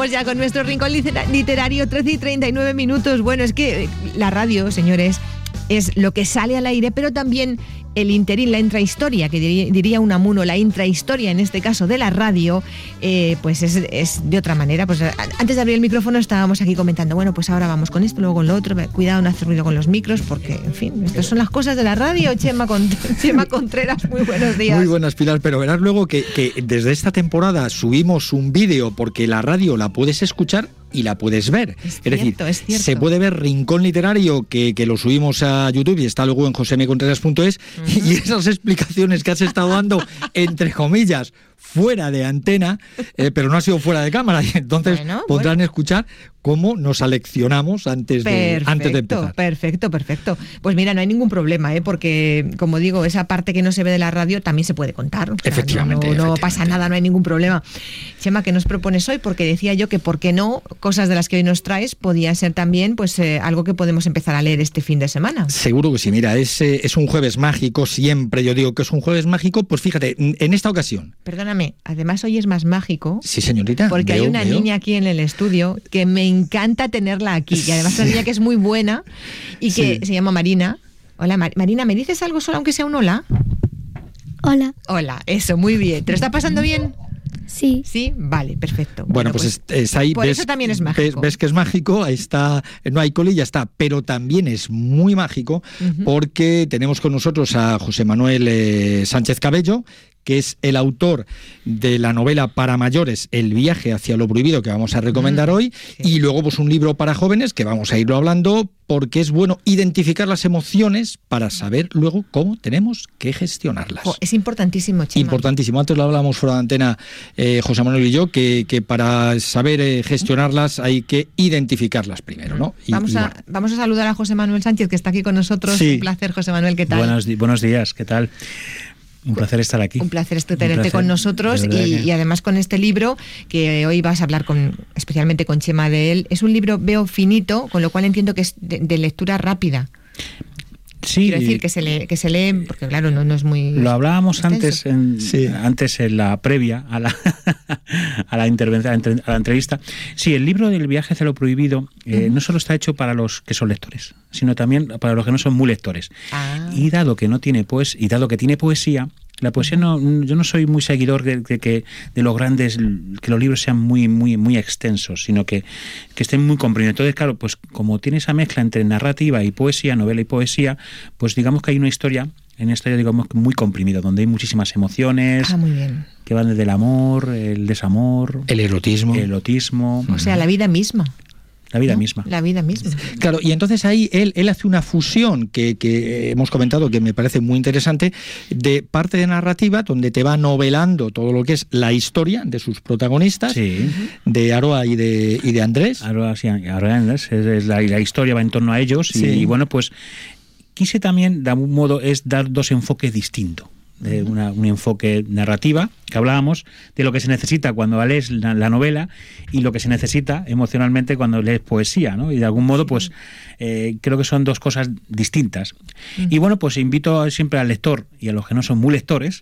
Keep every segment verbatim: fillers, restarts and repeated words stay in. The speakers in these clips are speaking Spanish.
vamos ya con nuestro rincón literario, trece y treinta y nueve minutos. Bueno, es que la radio, señores, es lo que sale al aire, pero también el interín, la intrahistoria, que diría, diría Unamuno, la intrahistoria en este caso de la radio, eh, pues es, es de otra manera. Pues antes de abrir el micrófono estábamos aquí comentando, bueno, pues ahora vamos con esto, luego con lo otro, cuidado no hacer ruido con los micros, porque, en fin, estas son las cosas de la radio. Chema, Cont- Chema Contreras, muy buenos días. Muy buenas, Pilar, pero verás luego que, que desde esta temporada subimos un vídeo, porque la radio la puedes escuchar y la puedes ver. Es, es cierto, decir, es cierto. Se puede ver Rincón Literario, que, que lo subimos a YouTube y está luego en joseme contreras punto es, uh-huh. Y esas explicaciones que has estado dando, entre comillas, fuera de antena, eh, pero no ha sido fuera de cámara, y entonces bueno, podrán bueno. escuchar cómo nos aleccionamos antes de, perfecto, antes de empezar. Perfecto, perfecto. Pues mira, no hay ningún problema, ¿eh? Porque, como digo, esa parte que no se ve de la radio también se puede contar. O sea, efectivamente. No, no, no efectivamente. pasa nada, no hay ningún problema. Chema, ¿qué nos propones hoy? Porque decía yo que, ¿por qué no? Cosas de las que hoy nos traes podía ser también pues eh, algo que podemos empezar a leer este fin de semana. Seguro que sí. Mira, es, eh, es un jueves mágico, siempre yo digo que es un jueves mágico. Pues fíjate, en esta ocasión. Perdóname, además hoy es más mágico. Sí, señorita. Porque veo, hay una veo. niña aquí en el estudio que me encanta tenerla aquí. Y además es una niña que es muy buena y que Sí. se llama Marina. Hola, Mar- Marina, ¿me dices algo solo, aunque sea un hola? Hola. Hola, eso, muy bien. ¿Te lo está pasando bien? Sí. Sí, vale, perfecto. Bueno, pues, pues es, es ahí. Por ves, eso también es mágico. Ves, ves que es mágico, ahí está, no hay cole y ya está. Pero también es muy mágico uh-huh. porque tenemos con nosotros a José Manuel eh, Sánchez Cabello, que es el autor de la novela para mayores El viaje hacia lo prohibido, que vamos a recomendar mm, hoy, sí. Y luego pues un libro para jóvenes, que vamos a irlo hablando, porque es bueno identificar las emociones para saber luego cómo tenemos que gestionarlas. Oh, es importantísimo, Chema. Importantísimo. Antes lo hablábamos fuera de antena, eh, José Manuel y yo, que, que para saber eh, gestionarlas hay que identificarlas primero, ¿no? Y, vamos, y a, bueno. vamos a saludar a José Manuel Sánchez, que está aquí con nosotros. Sí. Un placer, José Manuel, ¿qué tal? Buenos, buenos días, ¿qué tal? Un placer estar aquí. Un placer tenerte con nosotros y, que... y además con este libro que hoy vas a hablar con, especialmente con Chema de él. Es un libro, veo, finito, con lo cual entiendo que es de, de lectura rápida. Sí. Quiero decir que se lee, que se lee porque claro, no, no es muy... Lo hablábamos extenso. antes en, sí. antes en la previa a la, a la intervención, a la entrevista. Sí, el libro del viaje hacia lo prohibido eh, uh-huh. no solo está hecho para los que son lectores, sino también para los que no son muy lectores. Ah. Y dado que no tiene pues, y dado que tiene poesía, la poesía no, yo no soy muy seguidor de, de que de los grandes, que los libros sean muy muy muy extensos, sino que, que estén muy comprimidos. Entonces, claro, pues como tiene esa mezcla entre narrativa y poesía, novela y poesía, pues digamos que hay una historia, en una historia digamos muy comprimida, donde hay muchísimas emociones. Ah, muy bien. Que van desde el amor, el desamor, el erotismo, el erotismo, o sea, la vida misma. La vida ¿no? misma. La vida misma. Claro, y entonces ahí él, él hace una fusión que, que hemos comentado que me parece muy interesante, de parte de narrativa, donde te va novelando todo lo que es la historia de sus protagonistas, sí. de Aroa y de, y de Andrés. Aroa, sí, Aroa y Andrés, es, es la, la historia va en torno a ellos, sí. y, y bueno, pues quise también, de algún modo, es dar dos enfoques distintos. De una, un enfoque narrativa, que hablábamos, de lo que se necesita cuando lees la, la novela y lo que se necesita emocionalmente cuando lees poesía, ¿no? Y de algún modo, pues, eh, creo que son dos cosas distintas. Uh-huh. Y bueno, pues invito siempre al lector y a los que no son muy lectores,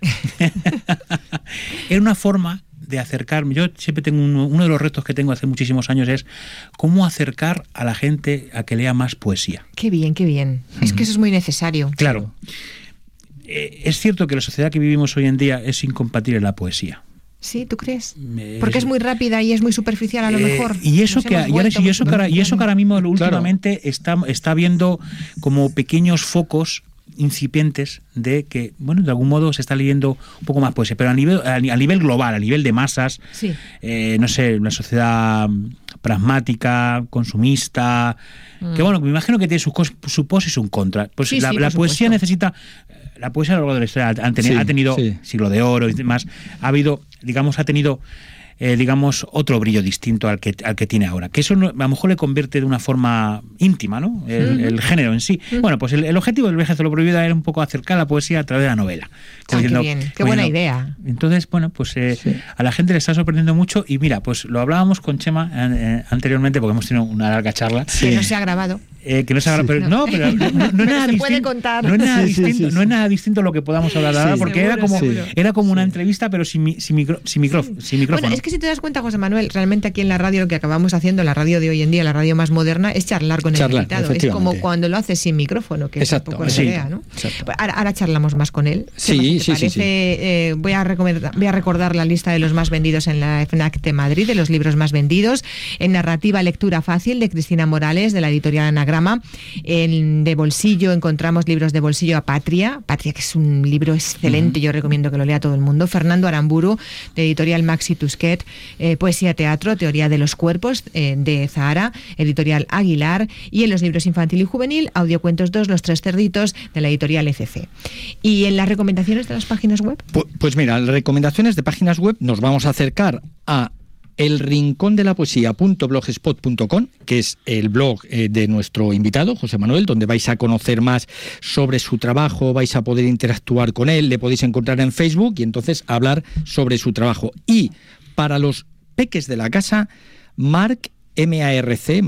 es una forma de acercarme. Yo siempre tengo uno, uno de los retos que tengo hace muchísimos años es cómo acercar a la gente a que lea más poesía. Qué bien, qué bien. Uh-huh. Es que eso es muy necesario. Claro. Es cierto que la sociedad que vivimos hoy en día es incompatible la poesía. Sí, ¿tú crees? Porque es muy rápida y es muy superficial a lo eh, mejor. Y eso que y, ahora, y eso que ahora, y eso que ahora mismo últimamente claro. está está viendo como pequeños focos incipientes de que, bueno, de algún modo se está leyendo un poco más poesía, pero a nivel a, a nivel global, a nivel de masas, sí. eh, no sé, una sociedad pragmática, consumista, mm. que bueno, me imagino que tiene sus sus pros y sus contras. Pues sí, la, sí, la poesía necesita, la poesía a lo largo de la historia ha tenido, sí, ha tenido sí. siglo de oro y demás, ha habido, digamos, ha tenido Eh, digamos, otro brillo distinto al que al que tiene ahora. Que eso no, a lo mejor le convierte de una forma íntima, ¿no? El, uh-huh. el género en sí. Uh-huh. Bueno, pues el, el objetivo del viaje hacia lo prohibido era un poco acercar la poesía a través de la novela. Ah, diciendo, qué bien, qué buena idea. Entonces, bueno, pues eh, sí. a la gente le está sorprendiendo mucho y mira, pues lo hablábamos con Chema eh, anteriormente porque hemos tenido una larga charla. Sí. Que no se ha grabado. Eh, que no es ahora, pero no, pero no, no, no es nada se puede distinto. contar. No es nada Sí, sí, distinto, sí, sí. no es nada distinto a lo que podamos hablar ahora, Sí, porque seguro, era como seguro. era como una entrevista, pero sin mi- sin micro, sin, micro, sin micrófono. Bueno, es que si te das cuenta, José Manuel, realmente aquí en la radio lo que acabamos haciendo, la radio de hoy en día, la radio más moderna, es charlar con Charlar, el invitado. Es efectivamente. como cuando lo haces sin micrófono, que Exacto, es un poco la sí. idea, ¿no? Exacto. Pues Ahora, ahora charlamos más con él. Sí, ¿Qué sí, te sí, parece? sí. Eh, voy, a recomendar- voy a recordar la lista de los más vendidos en la FNAC de Madrid, de los libros más vendidos. En narrativa, Lectura Fácil, de Cristina Morales, de la editorial Anagrama. En de bolsillo encontramos libros de bolsillo a Patria. Patria, que es un libro excelente, yo recomiendo que lo lea todo el mundo. Fernando Aramburu, de editorial Maxi Tusquet. Eh, Poesía Teatro, Teoría de los Cuerpos, eh, de Zahara, editorial Aguilar. Y en los libros infantil y juvenil, Audiocuentos dos, Los Tres Cerditos, de la editorial F C. Y en las recomendaciones de las páginas web. Pu- Pues mira, las recomendaciones de páginas web nos vamos a acercar a el rincón de la poesía punto blogspot punto com, que es el blog eh, de nuestro invitado, José Manuel, donde vais a conocer más sobre su trabajo, vais a poder interactuar con él, le podéis encontrar en Facebook y entonces hablar sobre su trabajo. Y para los peques de la casa, marc, M A R C,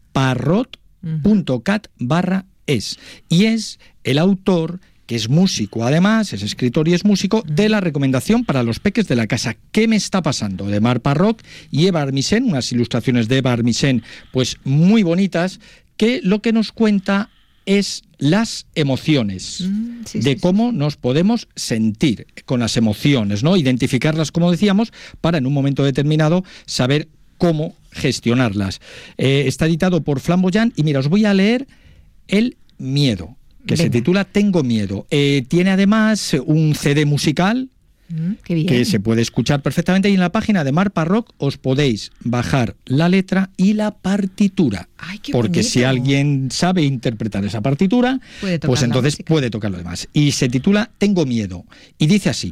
marcparrot.cat barra es. Y es el autor, que es músico además, es escritor y es músico, de la recomendación para los peques de la casa. ¿Qué me está pasando? De Mar Parroc y Eva Armisen, unas ilustraciones de Eva Armisen pues muy bonitas, que lo que nos cuenta es las emociones, Mm, sí, de sí, cómo nos podemos sentir con las emociones, ¿no? Identificarlas, como decíamos, para en un momento determinado saber cómo gestionarlas. Eh, está editado por Flamboyant y mira, os voy a leer El miedo, que Venga. se titula Tengo miedo. Eh, tiene además un C D musical Mm, qué bien. que se puede escuchar perfectamente y en la página de Mar Parroc os podéis bajar la letra y la partitura. Ay, qué Porque bonito. si alguien sabe interpretar esa partitura, Puede tocar pues la entonces música. puede tocar lo demás. Y se titula Tengo miedo. Y dice así: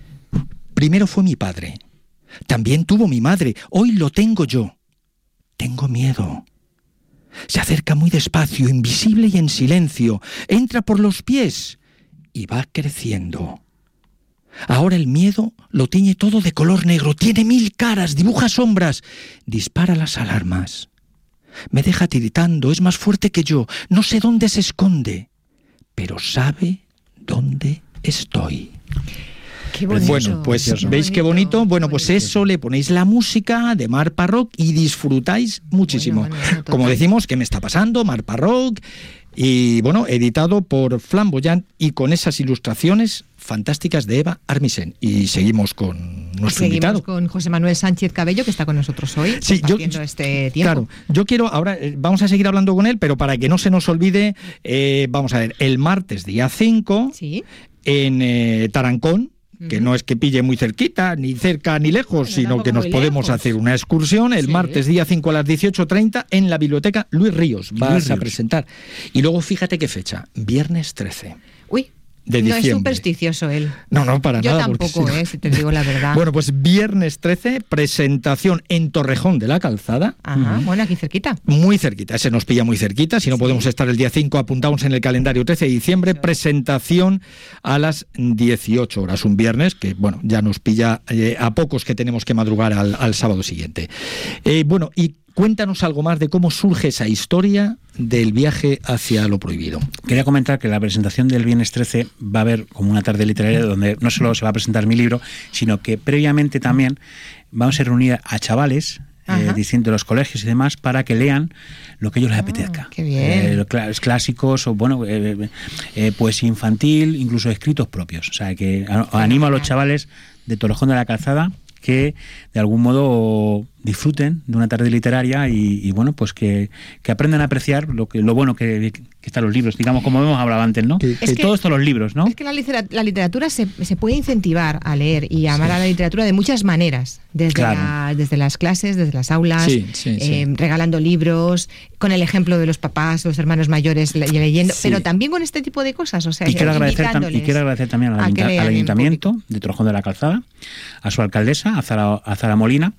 primero fue mi padre, también tuvo mi madre, hoy lo tengo yo. Tengo miedo. Se acerca muy despacio, invisible y en silencio. Entra por los pies y va creciendo. Ahora el miedo lo tiñe todo de color negro, tiene mil caras, dibuja sombras, dispara las alarmas. Me deja tiritando, es más fuerte que yo, no sé dónde se esconde, pero sabe dónde estoy. Qué bonito. Bueno, pues ¿veis qué bonito? Bueno, pues eso, le ponéis la música de Mar Parroc y disfrutáis muchísimo. Bueno, bueno, total. Como decimos, ¿qué me está pasando? Mar Parroc, y bueno, editado por Flamboyant y con esas ilustraciones fantásticas de Eva Armisen. Y seguimos con nuestro Seguimos invitado. con José Manuel Sánchez Cabello, que está con nosotros hoy, Sí, yo- compartiendo este tiempo. Claro, yo quiero, ahora eh, vamos a seguir hablando con él, pero para que no se nos olvide, eh, vamos a ver, el martes día cinco, Sí. en eh, Tarancón, que Ujú. no es que pille muy cerquita, ni cerca ni lejos, Bueno, sino tampoco que nos muy podemos lejos. hacer una excursión el Sí. martes día cinco a las dieciocho treinta en la biblioteca Luis Ríos. Vas Luis a Ríos. presentar. Y luego fíjate qué fecha, viernes trece Uy, de no es diciembre. supersticioso él. No, no, para Yo nada. porque tampoco, si no- eh, si te digo la verdad. Bueno, pues viernes trece, presentación en Torrejón de la Calzada. Ajá, bueno, aquí cerquita. Muy cerquita, ese nos pilla muy cerquita. Si no podemos estar el día cinco, apuntamos en el calendario trece de diciembre, presentación a las dieciocho horas, un viernes, que bueno, ya nos pilla eh, a pocos que tenemos que madrugar al, al sábado siguiente. Eh, bueno, y cuéntanos algo más de cómo surge esa historia del viaje hacia lo prohibido. Quería comentar que la presentación del viernes trece va a haber como una tarde literaria donde no solo se va a presentar mi libro, sino que previamente también vamos a reunir a chavales eh, Ajá. distintos de los colegios y demás para que lean lo que a ellos les Ah, apetezca. qué bien. Eh, los clá- clásicos o bueno, eh, eh, poesía infantil, incluso escritos propios. O sea, que a- animo a los chavales de Torrejón de la Calzada que de algún modo disfruten de una tarde literaria y, y bueno, pues que, que aprendan a apreciar lo que lo bueno que, que están los libros, digamos, como hemos hablado antes, ¿no? Que- Es Que que- todo esto los libros, ¿no? Es que la literatura, la literatura se, se puede incentivar a leer y a amar a la literatura de muchas maneras, desde, Claro. la- desde las clases, desde las aulas, Sí, sí, sí. eh, regalando libros, con el ejemplo de los papás, los hermanos mayores le- leyendo, Sí. pero también con este tipo de cosas. O sea, Y quiero, agradecer, tam- y invitándoles quiero agradecer también al, a que ayunta- lean al en Ayuntamiento de Torrejón de la Calzada, a su alcaldesa, a Zara, a Zara Molina,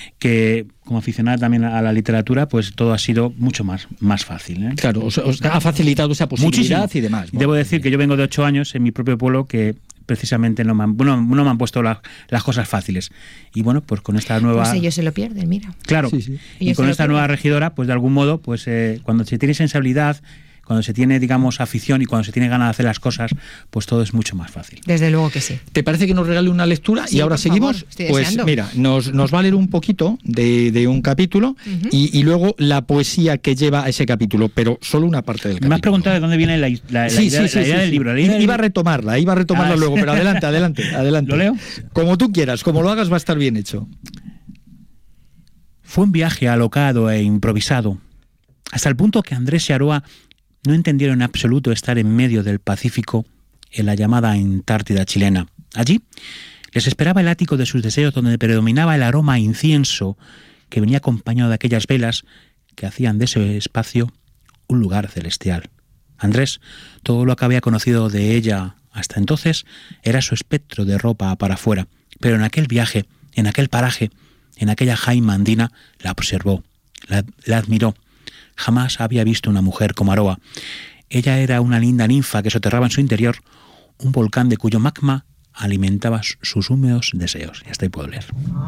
que como aficionada también a la literatura, pues todo ha sido mucho más, más fácil. ¿eh? Claro, os, os ha facilitado esa posibilidad Muchísimo. y demás. Debo decir que yo vengo de ocho años en mi propio pueblo que precisamente no me han, bueno, no me han puesto la, las cosas fáciles. Y bueno, pues con esta nueva... Pues ellos se lo pierden, mira. Claro, Sí, sí. y con esta nueva regidora, pues de algún modo, pues eh, cuando se tiene sensibilidad, cuando se tiene, digamos, afición y cuando se tiene ganas de hacer las cosas, pues todo es mucho más fácil. Desde luego que sí. ¿Te parece que nos regale una lectura? Sí, y ahora por seguimos. favor, estoy pues deseando. mira, nos, nos va a leer un poquito de, de un capítulo Ujú. y, y luego la poesía que lleva a ese capítulo, pero solo una parte del capítulo. Me has preguntado de dónde viene la, la, la Sí, idea, sí, sí, la idea sí, del sí. libro. La idea del Iba a libro- retomarla, iba a retomarla Ah, luego, sí. pero adelante, adelante, adelante. ¿Lo leo? Como tú quieras, como lo hagas va a estar bien hecho. Fue un viaje alocado e improvisado, hasta el punto que Andrés y Aroa no entendieron en absoluto estar en medio del Pacífico, en la llamada Antártida chilena. Allí les esperaba el ático de sus deseos, donde predominaba el aroma a incienso que venía acompañado de aquellas velas que hacían de ese espacio un lugar celestial. Andrés, todo lo que había conocido de ella hasta entonces era su espectro de ropa para afuera, pero en aquel viaje, en aquel paraje, en aquella jaima andina, la observó, la, la admiró. Jamás había visto una mujer como Aroa. Ella era una linda ninfa que soterraba en su interior un volcán de cuyo magma alimentaba sus húmedos deseos. Y hasta ahí puedo leer.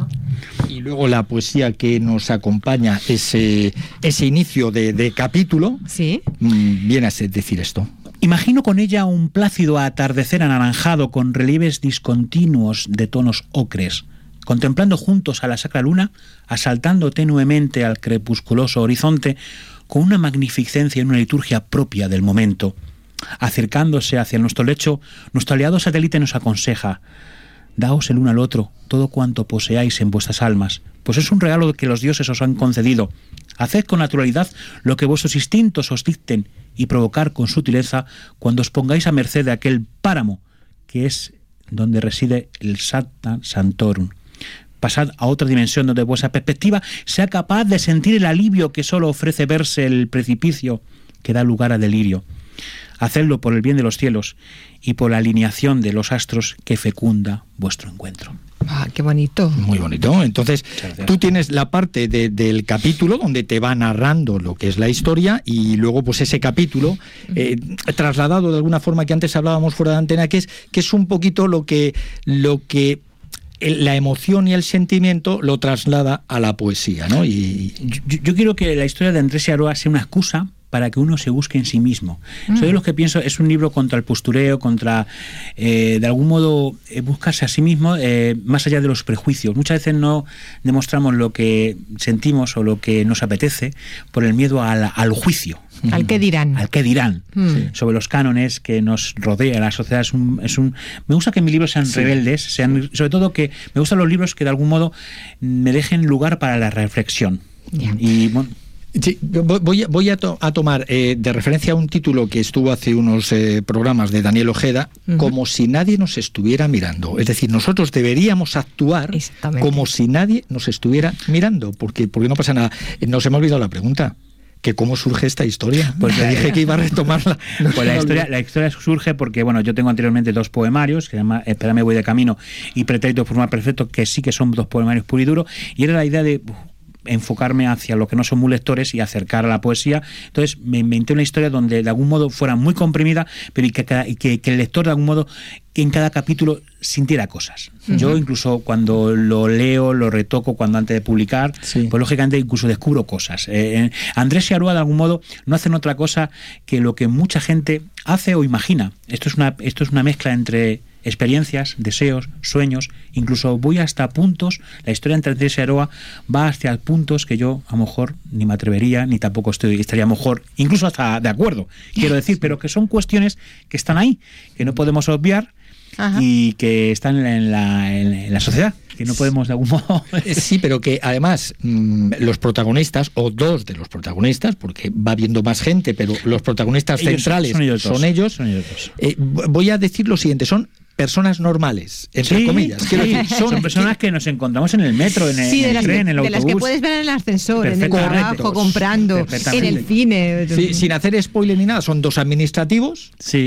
Y luego la poesía que nos acompaña, ese, ese inicio de, de capítulo, Sí. mmm, viene a ser decir esto. Imagino con ella un plácido atardecer anaranjado con relieves discontinuos de tonos ocres, contemplando juntos a la sacra luna, asaltando tenuemente al crepusculoso horizonte, con una magnificencia y una liturgia propia del momento. Acercándose hacia nuestro lecho, nuestro aliado satélite nos aconseja: daos el uno al otro todo cuanto poseáis en vuestras almas, pues es un regalo que los dioses os han concedido. Haced con naturalidad lo que vuestros instintos os dicten y provocar con sutileza cuando os pongáis a merced de aquel páramo que es donde reside el Sancta Sanctorum. Pasad a otra dimensión donde vuestra perspectiva sea capaz de sentir el alivio que solo ofrece verse el precipicio que da lugar a delirio. Hacedlo por el bien de los cielos y por la alineación de los astros que fecunda vuestro encuentro. Ah, qué bonito. Muy bonito. Entonces, gracias. tú tienes la parte de, del capítulo donde te va narrando lo que es la historia y luego pues ese capítulo eh, trasladado de alguna forma que antes hablábamos fuera de antena, que es, que es un poquito lo que... Lo que la emoción y el sentimiento lo traslada a la poesía, ¿no? Y Yo, yo quiero que la historia de Andrés y Aroa sea una excusa para que uno se busque en sí mismo. Mm. Soy de los que pienso, es un libro contra el postureo, contra, eh, de algún modo, eh, buscarse a sí mismo, eh, más allá de los prejuicios. Muchas veces no demostramos lo que sentimos o lo que nos apetece por el miedo al, al juicio. ¿Al qué dirán? Al qué dirán. Mm. Sobre los cánones que nos rodea la sociedad. Es un, es un, me gusta que mis libros sean sí. rebeldes, sean, sobre todo que me gustan los libros que de algún modo me dejen lugar para la reflexión. Yeah. Y bueno, sí, voy a, voy a, to, a tomar eh, de referencia a un título que estuvo hace unos eh, programas de Daniel Ojeda, uh-huh. como si nadie nos estuviera mirando. Es decir, nosotros deberíamos actuar como si nadie nos estuviera mirando, porque, porque no pasa nada. Nos hemos olvidado la pregunta. ¿Que cómo surge esta historia? Pues le dije que iba a retomarla. No pues la historia, la historia surge porque, bueno, yo tengo anteriormente dos poemarios, que se llama Espérame, voy de camino y Pretérito formal perfecto, que sí que son dos poemarios puro y duro, y era la idea de uh, enfocarme hacia lo que no son muy lectores y acercar a la poesía. Entonces me inventé una historia donde de algún modo fuera muy comprimida, pero y que, cada, y que, que el lector de algún modo que en cada capítulo sintiera cosas. Uh-huh. Yo incluso cuando lo leo, lo retoco cuando antes de publicar, sí. pues lógicamente incluso descubro cosas. Eh, Andrés y Aroa de algún modo no hacen otra cosa que lo que mucha gente hace o imagina. Esto es una, esto es una mezcla entre experiencias, deseos, sueños, incluso voy hasta puntos, la historia entre Andrés y Aroa va hacia puntos que yo a lo mejor ni me atrevería, ni tampoco estoy, estaría a lo mejor, incluso hasta de acuerdo, quiero decir, pero que son cuestiones que están ahí, que no podemos obviar. Ajá. Y que están en la, en la sociedad, que no podemos de algún modo... Sí, pero que además mmm, los protagonistas, o dos de los protagonistas, porque va viendo más gente, pero los protagonistas ellos centrales son ellos. Son ellos, son ellos eh, voy a decir lo siguiente, son personas normales, entre sí, comillas. Sí, decir, son, son personas que, que nos encontramos en el metro, en el, sí, en el tren, que, en el de autobús. De las que puedes ver en el ascensor, en el trabajo, comprando, en el cine. Sí, sin hacer spoiler ni nada, son dos administrativos. Sí.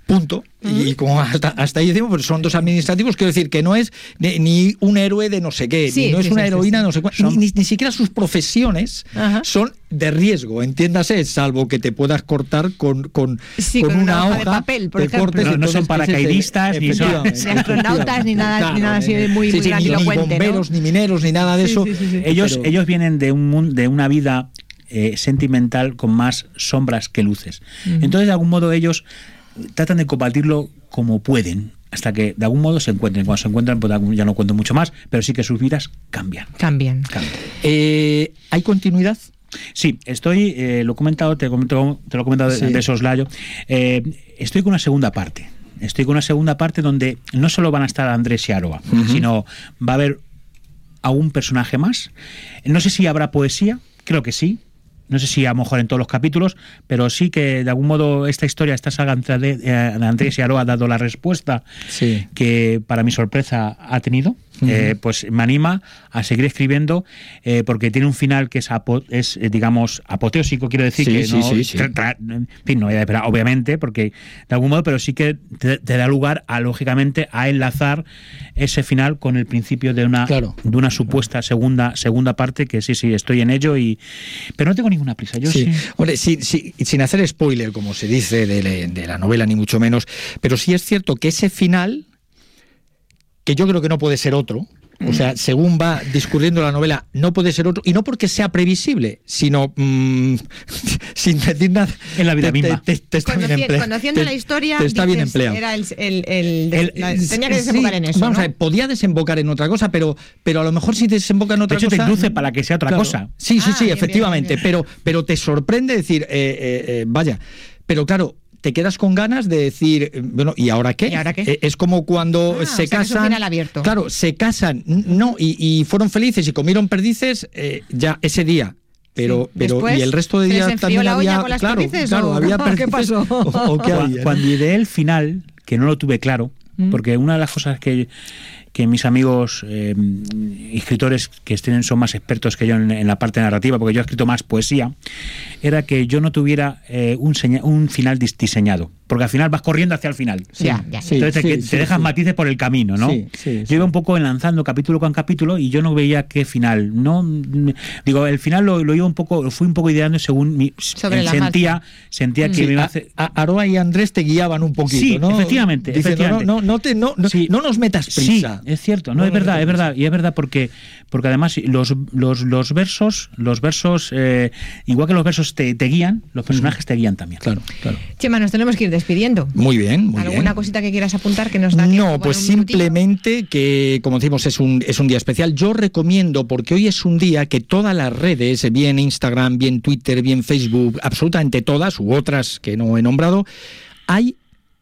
Punto. Uh-huh. Y como hasta, hasta ahí decimos, pues son dos administrativos, quiero decir que no es ni, ni un héroe de no sé qué, sí, ni no sí, es una sí, heroína sí, sí. no sé cuál, son... ni, ni siquiera sus profesiones uh-huh. son de riesgo, entiéndase, salvo que te puedas cortar con, con, sí, con, con una, una hoja hoja de papel, por de ejemplo. Cortes, no, no son paracaidistas, ni son ni astronautas, ni nada, ni nada así de muy, sí, muy sí, grandilocuente, ni bomberos, ¿no? ni mineros, ni nada de sí, eso. Sí, sí, sí. Ellos, Pero... ellos vienen de, un, de una vida eh, sentimental con más sombras que luces. Uh-huh. Entonces, de algún modo, ellos tratan de combatirlo como pueden, hasta que de algún modo se encuentren. Cuando se encuentran, pues ya no cuento mucho más, pero sí que sus vidas cambian. Cambian. cambian. Eh, ¿Hay continuidad? Sí, estoy, eh, lo he comentado, te, comento, te lo he comentado sí. de, de soslayo, eh, estoy con una segunda parte. Estoy con una segunda parte donde no solo van a estar Andrés y Aroa, uh-huh. sino va a haber algún personaje más. No sé si habrá poesía, creo que sí. No sé si a lo mejor en todos los capítulos, pero sí que de algún modo esta historia, esta saga de, de Andrés y Aroa ha dado la respuesta sí. que para mi sorpresa ha tenido. Uh-huh. Eh, pues me anima a seguir escribiendo eh, porque tiene un final que es, apo- es eh, digamos, apoteósico, quiero decir, sí, que sí, no, sí, sí. Tra- tra- en fin, no voy a esperar, obviamente, porque de algún modo, pero sí que te, te da lugar a, lógicamente, a enlazar ese final con el principio de una, claro. de una supuesta segunda, segunda parte, que sí, sí, estoy en ello, y pero no tengo ninguna prisa. Yo sí. sí. Hombre, sí, sí, sin hacer spoiler, como se dice, de, de la novela, ni mucho menos, pero sí es cierto que ese final, que yo creo que no puede ser otro, o sea, según va discurriendo la novela, no puede ser otro, y no porque sea previsible, sino mmm, sin decir nada. En la vida te, misma. Te, te, te está Conoci- bien empleado. Conociendo te, la historia, te está dices, bien empleado. Era el, el, el, el, la, tenía que sí, desembocar en eso. Vamos ¿no? a ver, podía desembocar en otra cosa, pero, pero a lo mejor si desemboca en otra de hecho, cosa. te induce para que sea otra claro. cosa. Sí, sí, ah, sí, bien, efectivamente. bien, bien. Pero, pero te sorprende decir, eh, eh, eh, vaya, pero claro. Te quedas con ganas de decir, bueno, ¿y ahora qué? ¿Y ahora qué? Eh, es como cuando ah, se o sea, casan. Que es un final abierto. Claro, se casan, no, y, y fueron felices y comieron perdices eh, ya ese día. Pero, sí. pero Después, y el resto de días también la había, con las claro, perdices, claro, o, había perdices. ¿Qué pasó? O, o qué había, Cuando ¿no? ideé el final, que no lo tuve claro, ¿Mm? porque una de las cosas que que mis amigos eh, escritores que tienen, son más expertos que yo en, en la parte narrativa, porque yo he escrito más poesía, era que yo no tuviera eh, un, seña, un final dis- diseñado, porque al final vas corriendo hacia el final. Sí, ya, ya. Entonces sí, te, sí, te dejas sí. matices por el camino, ¿no? Sí, sí, yo sí. iba un poco enlazando capítulo con capítulo y yo no veía qué final. No, digo, el final lo, lo iba un poco, lo fui un poco ideando según mi, Sobre la sentía, sentía que sí, me iba a a, hacer... a Aroa y Andrés te guiaban un poquito, sí, ¿no? efectivamente, Diciendo, efectivamente. No, no, no, te, no, no, sí. no nos metas prisa. Sí, es cierto, no, no es verdad, es verdad, y es verdad porque, porque además los, los, los versos, los versos, eh, igual que los versos te, te guían, los personajes mm. te guían también. Claro, claro. Chema, nos tenemos que ir despidiendo. Muy bien, muy ¿Alguna bien. cosita que quieras apuntar que nos da tiempo? No, pues un simplemente minutito? que, como decimos, es un, es un día especial. Yo recomiendo, porque hoy es un día que todas las redes, bien Instagram, bien Twitter, bien Facebook, absolutamente todas, u otras que no he nombrado, hay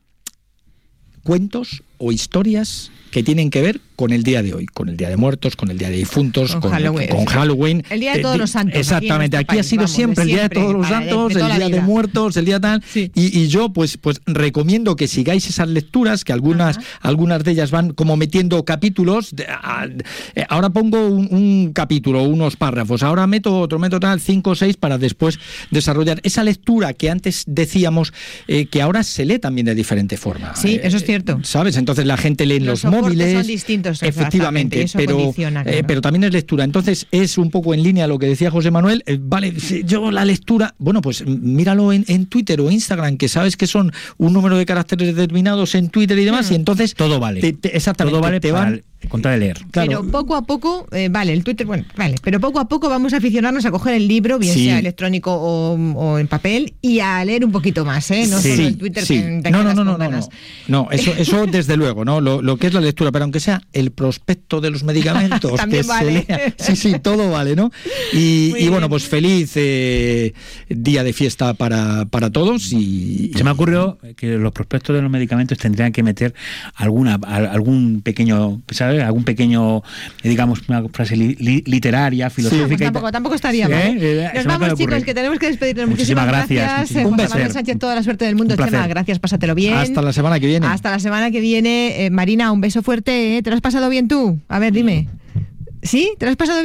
cuentos o historias que tienen que ver con el Día de hoy, con el Día de Muertos, con el Día de Difuntos, con, con Halloween. Con Halloween. El Día de todos los santos. Exactamente, aquí, aquí ha sido vamos, siempre el Día de todos los para, santos, de, de el Día de Muertos, el Día tal. Sí. Y, y yo pues, pues recomiendo que sigáis esas lecturas, que algunas, algunas de ellas van como metiendo capítulos. De, a, eh, ahora pongo un, un capítulo, unos párrafos, ahora meto otro, meto tal, cinco o seis para después desarrollar esa lectura que antes decíamos eh, que ahora se lee también de diferente forma. Sí, eh, eso es cierto. ¿Sabes? Entonces la gente lee en los, los móviles. Son distintos, efectivamente, eso pero, condiciona, claro. eh, pero también es lectura. Entonces es un poco en línea lo que decía José Manuel. Eh, vale, yo la lectura, bueno, pues míralo en, en Twitter o Instagram, que sabes que son un número de caracteres determinados en Twitter y demás, mm. y entonces todo vale. Te, te, exactamente, todo vale te para van el, contra de leer. Claro. Pero poco a poco, eh, vale, el Twitter, bueno, vale, pero poco a poco vamos a aficionarnos a coger el libro, bien sí. sea electrónico o, o en papel, y a leer un poquito más, ¿eh? No sí. solo el Twitter sí. que te no, no, no, no, con no, no, no, eso, eso desde luego, ¿no? Lo, lo que es la lectura, pero aunque sea el prospecto de los medicamentos, también que vale. se lea, sí, sí, todo vale, ¿no? Y, y bueno, pues feliz eh, día de fiesta para, para todos. Y se me ocurrió que los prospectos de los medicamentos tendrían que meter alguna, algún pequeño, ¿sabes? Algún pequeño, digamos, una frase li, li, literaria, filosófica. Sí, pues tampoco, tampoco estaría mal. ¿Eh? ¿Eh? Nos vamos, chicos, que tenemos que despedirnos. Muchísimas, Muchísimas gracias. gracias. Un José Manuel Sánchez, toda la suerte del mundo. Chema, gracias, pásatelo bien. Hasta la semana que viene. Hasta la semana que viene. Eh, Marina, un beso fuerte. ¿eh? ¿Te lo has pasado bien tú? A ver, dime. ¿Sí? ¿Te lo has pasado bien?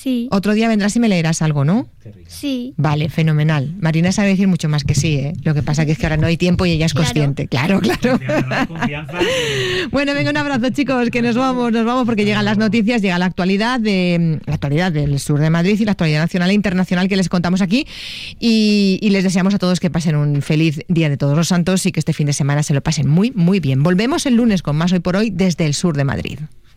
Sí. Otro día vendrás y me leerás algo, ¿no? Sí. Vale, fenomenal. Marina sabe decir mucho más que sí, ¿eh? Lo que pasa que es que ahora no hay tiempo y ella es Claro. consciente. Claro, claro. Confianza, confianza. Bueno, venga, un abrazo, chicos, que nos vamos, nos vamos porque llegan las noticias, llega la actualidad de la actualidad del sur de Madrid y la actualidad nacional e internacional que les contamos aquí y, y les deseamos a todos que pasen un feliz Día de Todos los Santos y que este fin de semana se lo pasen muy, muy bien. Volvemos el lunes con más Hoy por Hoy desde el sur de Madrid.